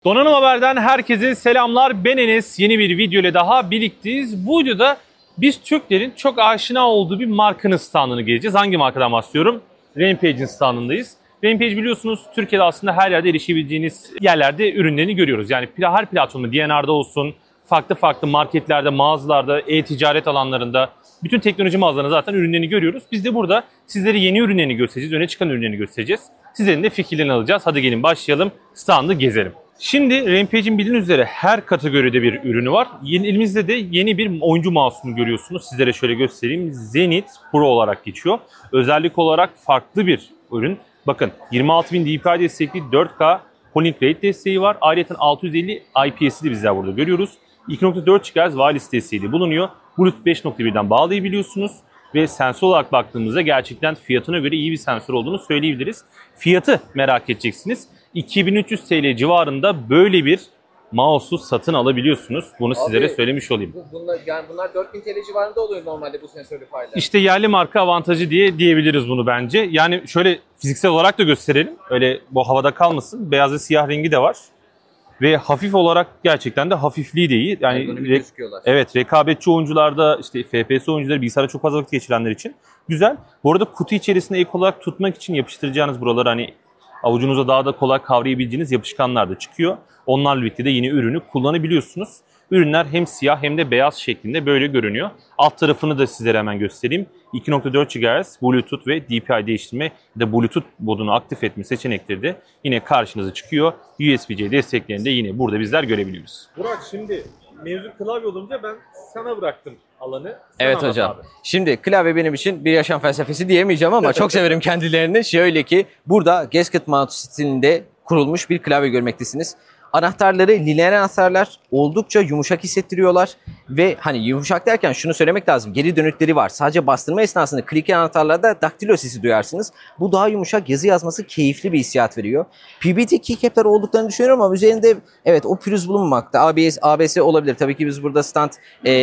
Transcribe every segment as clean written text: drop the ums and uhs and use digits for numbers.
Donanım Haber'den herkese selamlar. Ben Enes. Yeni bir video ile daha birlikteyiz. Bu videoda biz Türklerin çok aşina olduğu bir markanın standını gezeceğiz. Hangi markadan bahsediyorum? Rampage'in standındayız. Rampage biliyorsunuz Türkiye'de aslında her yerde erişebileceğiniz yerlerde ürünlerini görüyoruz. Yani her platformda DNR'da olsun, farklı marketlerde, mağazalarda, e-ticaret alanlarında, bütün teknoloji mağazalarında zaten ürünlerini görüyoruz. Biz de burada sizlere yeni ürünlerini göstereceğiz, öne çıkan ürünlerini göstereceğiz. Sizlerin de fikirlerini alacağız. Hadi gelin başlayalım, standı gezelim. Şimdi Rampage'in bildiğiniz üzere her kategoride bir ürünü var. Elimizde de yeni bir oyuncu mouse'unu görüyorsunuz. Sizlere şöyle göstereyim. Zenith Pro olarak geçiyor. Özellik olarak farklı bir ürün. Bakın 26.000 DPI destekli 4K polling rate desteği var. Ayrıca 650 IPS'i de bizler burada görüyoruz. 2.4 GHz wireless desteği de bulunuyor. Bluetooth 5.1'den bağlayabiliyorsunuz. Ve sensör olarak baktığımızda gerçekten fiyatına göre iyi bir sensör olduğunu söyleyebiliriz. Fiyatı merak edeceksiniz. 2300 TL civarında böyle bir mouse'u satın alabiliyorsunuz. Bunu sizlere söylemiş olayım. Bunlar 4000 TL civarında oluyor normalde bu sensörlü failler. İşte yerli marka avantajı diyebiliriz bunu bence. Yani şöyle fiziksel olarak da gösterelim. Öyle bu havada kalmasın. Beyaz ve siyah rengi de var. Ve hafif olarak gerçekten de hafifliği de iyi. Yani evet, rekabetçi oyuncularda, işte FPS oyuncuları, bilgisayarda çok fazla vakit geçirenler için güzel. Bu arada kutu içerisinde ek olarak tutmak için yapıştıracağınız buraları hani avucunuza daha da kolay kavrayabileceğiniz yapışkanlar da çıkıyor. Onlarla birlikte de yine ürünü kullanabiliyorsunuz. Ürünler hem siyah hem de beyaz şeklinde böyle görünüyor. Alt tarafını da sizlere hemen göstereyim. 2.4 GHz Bluetooth ve DPI değiştirme de Bluetooth modunu aktif etme seçenekleri de yine karşınıza çıkıyor. USB-C desteklerini de yine burada bizler görebiliyoruz. Burak, şimdi mevzu klavye olunca ben sana bıraktım alanı. Evet hocam. Abi. Şimdi klavye benim için bir yaşam felsefesi diyemeyeceğim ama çok severim kendilerini. Şöyle ki burada gasket mount stilinde kurulmuş bir klavye görmektesiniz. Anahtarları lineer anahtarlar, oldukça yumuşak hissettiriyorlar ve hani yumuşak derken şunu söylemek lazım, geri dönütleri var. Sadece bastırma esnasında kliken anahtarlarda daktilo sesi duyarsınız. Bu daha yumuşak, yazı yazması keyifli bir hissiyat veriyor. PBT keycap'ler olduklarını düşünüyorum ama üzerinde evet o pürüz bulunmakta. ABS olabilir. Tabii ki biz burada stand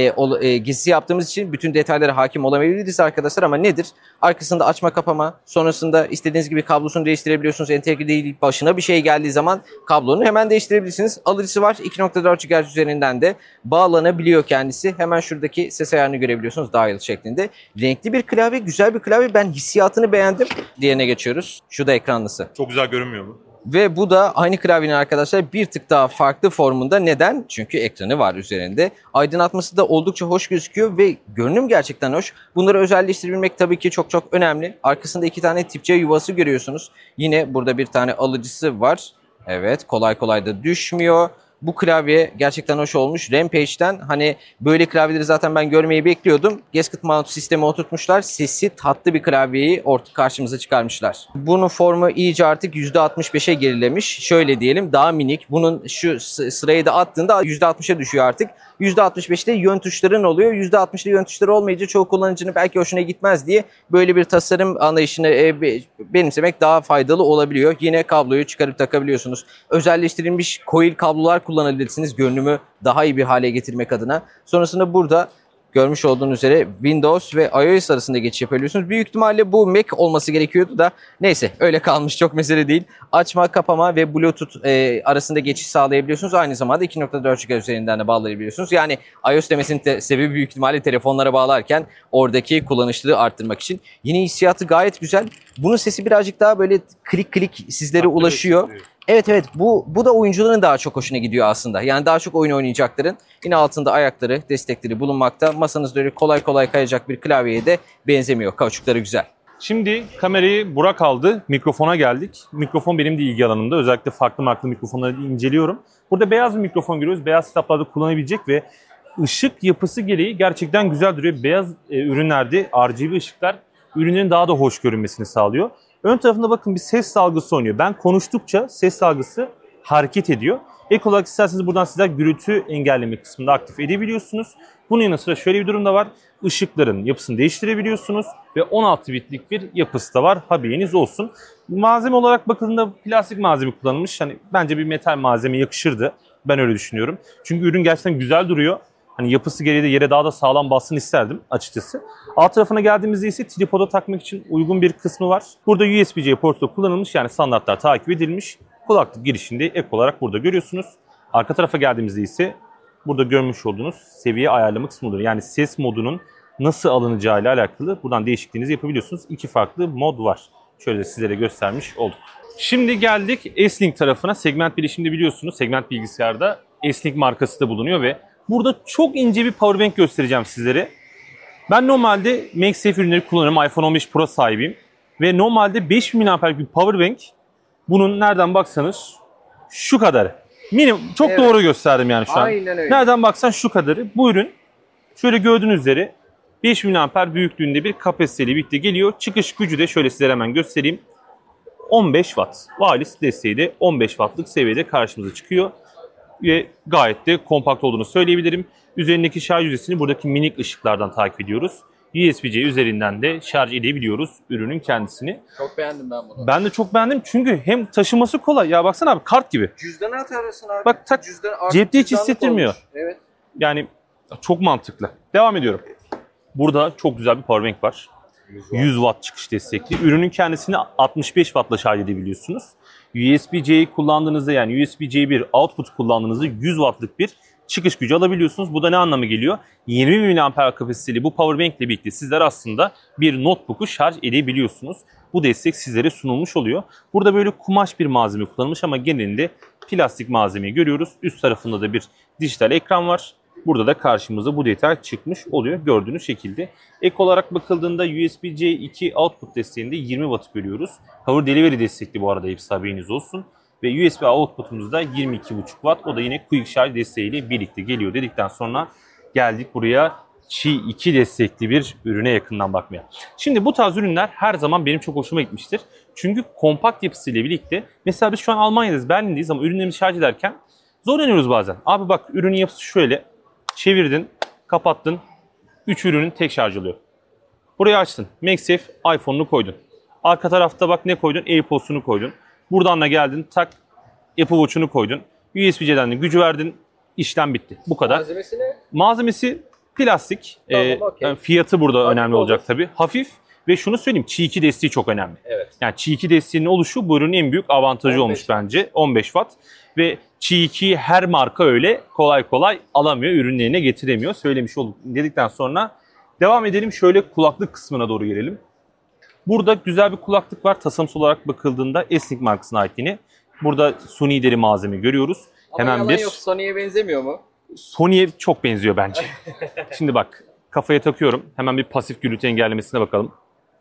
gezisi yaptığımız için bütün detaylara hakim olamayabiliriz arkadaşlar ama nedir? Arkasında açma kapama, sonrasında istediğiniz gibi kablosunu değiştirebiliyorsunuz. Entegre değil, başına bir şey geldiği zaman kablonu hemen değiştirebilirsiniz. Alıcısı var. 2.4 GHz üzerinden de bağlanabiliyor kendisi. Hemen şuradaki ses ayarını görebiliyorsunuz dial şeklinde. Renkli bir klavye, güzel bir klavye. Ben hissiyatını beğendim. Diğerine geçiyoruz. Şu da ekranlısı. Çok güzel görünmüyor mu? Ve bu da aynı klavyenin arkadaşlar bir tık daha farklı formunda. Neden? Çünkü ekranı var üzerinde. Aydınlatması da oldukça hoş gözüküyor ve görünüm gerçekten hoş. Bunları özelleştirebilmek tabii ki çok önemli. Arkasında 2 tane tip C yuvası görüyorsunuz. Yine burada bir tane alıcısı var. Evet, kolay da düşmüyor. Bu klavye gerçekten hoş olmuş. Rampage'den hani böyle klavyeleri zaten ben görmeyi bekliyordum. Gasket mount sistemi oturtmuşlar. Sesi tatlı bir klavyeyi karşımıza çıkarmışlar. Bunun formu iyice artık %65'e gerilemiş. Şöyle diyelim, daha minik. Bunun şu sırayı da attığında %60'a düşüyor artık. %65'te yön tuşların oluyor. %60'da yön tuşları olmayınca çoğu kullanıcının belki hoşuna gitmez diye böyle bir tasarım anlayışını benimsemek daha faydalı olabiliyor. Yine kabloyu çıkarıp takabiliyorsunuz. Özelleştirilmiş coil kablolar kullanabilirsiniz görünümü daha iyi bir hale getirmek adına. Sonrasında burada görmüş olduğunuz üzere Windows ve iOS arasında geçiş yapabiliyorsunuz. Büyük ihtimalle bu Mac olması gerekiyordu da neyse öyle kalmış, çok mesele değil. Açma, kapama ve Bluetooth arasında geçiş sağlayabiliyorsunuz. Aynı zamanda 2.4 GHz üzerinden de bağlayabiliyorsunuz. Yani iOS demesinin sebebi büyük ihtimalle telefonlara bağlarken oradaki kullanışlılığı arttırmak için. Yine hissiyatı gayet güzel. Bunun sesi birazcık daha böyle klik sizlere ulaşıyor. Evet bu da oyuncuların daha çok hoşuna gidiyor aslında. Yani daha çok oyun oynayacakların yine altında ayakları, destekleri bulunmakta. Masanızda öyle kolay kayacak bir klavyeye de benzemiyor. Kauçukları güzel. Şimdi kamerayı Burak aldı. Mikrofona geldik. Mikrofon benim de ilgi alanımda. Özellikle farklı mikrofonları inceliyorum. Burada beyaz bir mikrofon görüyoruz. Beyaz setuplarda kullanabilecek ve ışık yapısı gereği gerçekten güzel duruyor. Beyaz ürünlerde RGB ışıklar ürünlerin daha da hoş görünmesini sağlıyor. Ön tarafında bakın bir ses salgısı oynuyor. Ben konuştukça ses salgısı hareket ediyor. Ek olarak isterseniz buradan sizler gürültü engelleme kısmında aktif edebiliyorsunuz. Bunun yanı sıra şöyle bir durum da var. Işıkların yapısını değiştirebiliyorsunuz ve 16 bitlik bir yapısı da var. Haberiniz olsun. Malzeme olarak bakıldığında plastik malzeme kullanılmış. Hani bence bir metal malzeme yakışırdı. Ben öyle düşünüyorum. Çünkü ürün gerçekten güzel duruyor. Hani yapısı gereği de yere daha da sağlam bassın isterdim açıkçası. Alt tarafına geldiğimizde ise tripoda takmak için uygun bir kısmı var. Burada USB-C portu kullanılmış, yani standartlar takip edilmiş. Kulaklık girişinde ek olarak burada görüyorsunuz. Arka tarafa geldiğimizde ise burada görmüş olduğunuz seviye ayarlama kısmı oluyor. Yani ses modunun nasıl alınacağı ile alakalı buradan değişikliğinizi yapabiliyorsunuz. 2 farklı mod var. Şöyle sizlere göstermiş olduk. Şimdi geldik S-Link tarafına. Segment bilişimde biliyorsunuz, segment bilgisayarda S-Link markası da bulunuyor ve burada çok ince bir powerbank göstereceğim sizlere. Ben normalde MagSafe ürünleri kullanıyorum. iPhone 15 Pro sahibiyim. Ve normalde 5000 mAh'lik bir powerbank, bunun nereden baksanız şu kadarı. Minimum, çok Evet. doğru gösterdim yani şu an. Aynen öyle. Nereden baksan şu kadarı. Bu ürün şöyle gördüğünüz üzere 5000 mAh büyüklüğünde bir kapasiteyle birlikte geliyor. Çıkış gücü de şöyle sizlere hemen göstereyim. 15 Watt. Wireless desteği de 15 Watt'lık seviyede karşımıza çıkıyor. Ve gayet de kompakt olduğunu söyleyebilirim. Üzerindeki şarj yüzdesini buradaki minik ışıklardan takip ediyoruz. USB-C üzerinden de şarj edebiliyoruz ürünün kendisini. Çok beğendim ben bunu. Ben de çok beğendim çünkü hem taşıması kolay. Ya baksana abi, kart gibi. Cüzdanı atarısın abi. Bak tak, cepte hiç cüzdanlık hissettirmiyor. olmuş. Evet. Yani çok mantıklı. Devam ediyorum. Burada çok güzel bir powerbank var. 100 Watt çıkış destekli. Ürünün kendisini 65 Watt'la şarj edebiliyorsunuz. USB-C'yi kullandığınızda, yani USB-C bir output kullandığınızda 100 Watt'lık bir çıkış gücü alabiliyorsunuz. Bu da ne anlama geliyor? 20 mAh kapasiteli bu powerbank ile birlikte sizler aslında bir notebook'u şarj edebiliyorsunuz. Bu destek sizlere sunulmuş oluyor. Burada böyle kumaş bir malzeme kullanılmış ama genelinde plastik malzemeyi görüyoruz. Üst tarafında da bir dijital ekran var. Burada da karşımıza bu detay çıkmış oluyor gördüğünüz şekilde. Ek olarak bakıldığında USB-C 2 output desteğinde 20 Watt görüyoruz. Power Delivery destekli bu arada, hepsi haberiniz olsun. Ve USB outputumuzda 22.5 Watt. O da yine Quick Charge desteğiyle birlikte geliyor dedikten sonra geldik buraya Qi 2 destekli bir ürüne yakından bakmaya. Şimdi bu tarz ürünler her zaman benim çok hoşuma gitmiştir. Çünkü kompakt yapısıyla birlikte, mesela biz şu an Almanya'dayız, Berlin'deyiz ama ürünlerimizi şarj ederken zorlanıyoruz bazen. Abi bak, ürünün yapısı şöyle. Çevirdin, kapattın. 3 ürünün tek şarj oluyor. Burayı açtın. MagSafe iPhone'unu koydun. Arka tarafta bak ne koydun? AirPods'unu koydun. Buradan da geldin, tak Apple Watch'unu koydun. USB-C'den de gücü verdin. İşlem bitti. Bu kadar. Malzemesi ne? Malzemesi plastik. Tamam, okey. Yani fiyatı burada Hafif önemli olur. olacak tabii. Hafif ve şunu söyleyeyim, Qi 2 desteği çok önemli. Evet. Yani Qi 2 desteğinin oluşu bu ürünün en büyük avantajı 15 olmuş Watt. bence. 15 Watt. Ve Qi 2'yi her marka öyle kolay kolay alamıyor, ürünlerine getiremiyor. Söylemiş olduk dedikten sonra devam edelim. Şöyle kulaklık kısmına doğru gelelim. Burada güzel bir kulaklık var. Tasarımsal olarak bakıldığında S-Link markasına ait yine. Burada Sony deri malzeme görüyoruz. Ama Hemen yalan bir yok, Sony'ye benzemiyor mu? Sony'ye çok benziyor bence. Şimdi bak, kafaya takıyorum. Hemen bir pasif gürültü engellemesine bakalım.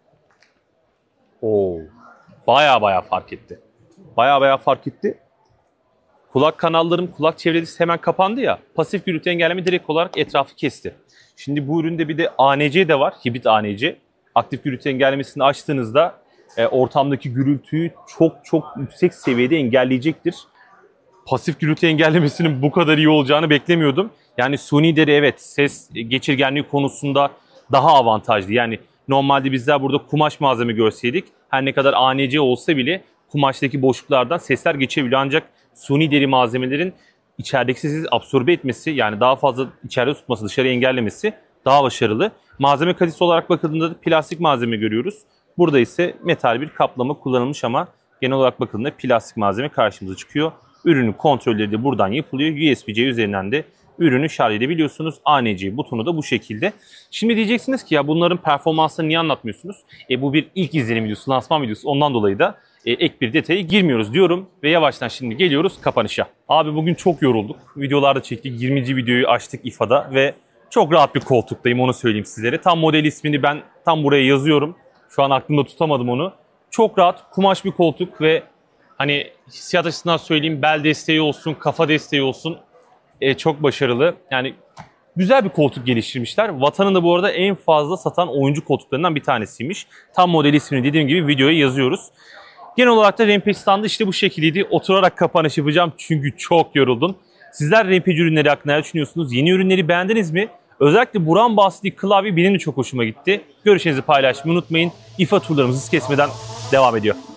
Oo, baya fark etti. Baya fark etti. Kulak kanallarım, kulak çevresi hemen kapandı ya. Pasif gürültü engelleme direkt olarak etrafı kesti. Şimdi bu üründe bir de ANC de var. Hibrit ANC. Aktif gürültü engellemesini açtığınızda ortamdaki gürültüyü çok yüksek seviyede engelleyecektir. Pasif gürültü engellemesinin bu kadar iyi olacağını beklemiyordum. Yani Sony deri evet ses geçirgenliği konusunda daha avantajlı. Yani normalde bizler burada kumaş malzeme görseydik, her ne kadar ANC olsa bile kumaştaki boşluklardan sesler geçebiliyor. Ancak Sony deri malzemelerin içerideki sesi absorbe etmesi, yani daha fazla içeride tutması, dışarı engellemesi daha başarılı. Malzeme kalitesi olarak bakıldığında da plastik malzeme görüyoruz. Burada ise metal bir kaplama kullanılmış ama genel olarak bakıldığında plastik malzeme karşımıza çıkıyor. Ürünün kontrolleri de buradan yapılıyor. USB-C üzerinden de ürünü şarj edebiliyorsunuz. ANC butonu da bu şekilde. Şimdi diyeceksiniz ki ya bunların performansını niye anlatmıyorsunuz? Bu bir ilk izlenim videosu, lansman videosu. Ondan dolayı da ek bir detaya girmiyoruz diyorum ve yavaştan şimdi geliyoruz kapanışa. Abi bugün çok yorulduk. Videolarda çektik. 20. videoyu açtık İFA'da ve çok rahat bir koltuktayım, onu söyleyeyim sizlere. Tam model ismini ben tam buraya yazıyorum. Şu an aklımda tutamadım onu. Çok rahat, kumaş bir koltuk ve hani hissiyat açısından söyleyeyim, bel desteği olsun, kafa desteği olsun çok başarılı. Yani güzel bir koltuk geliştirmişler. Vatan'ın da bu arada en fazla satan oyuncu koltuklarından bir tanesiymiş. Tam model ismini dediğim gibi videoya yazıyoruz. Genel olarak da Rampage standı işte bu şekildeydi. Oturarak kapanış yapacağım çünkü çok yoruldum. Sizler Rampage ürünleri hakkında ne düşünüyorsunuz? Yeni ürünleri beğendiniz mi? Özellikle Burak'ın bahsettiği klavye benim de çok hoşuma gitti. Görüşlerinizi paylaşmayı unutmayın. İFA turlarımız hız kesmeden devam ediyor.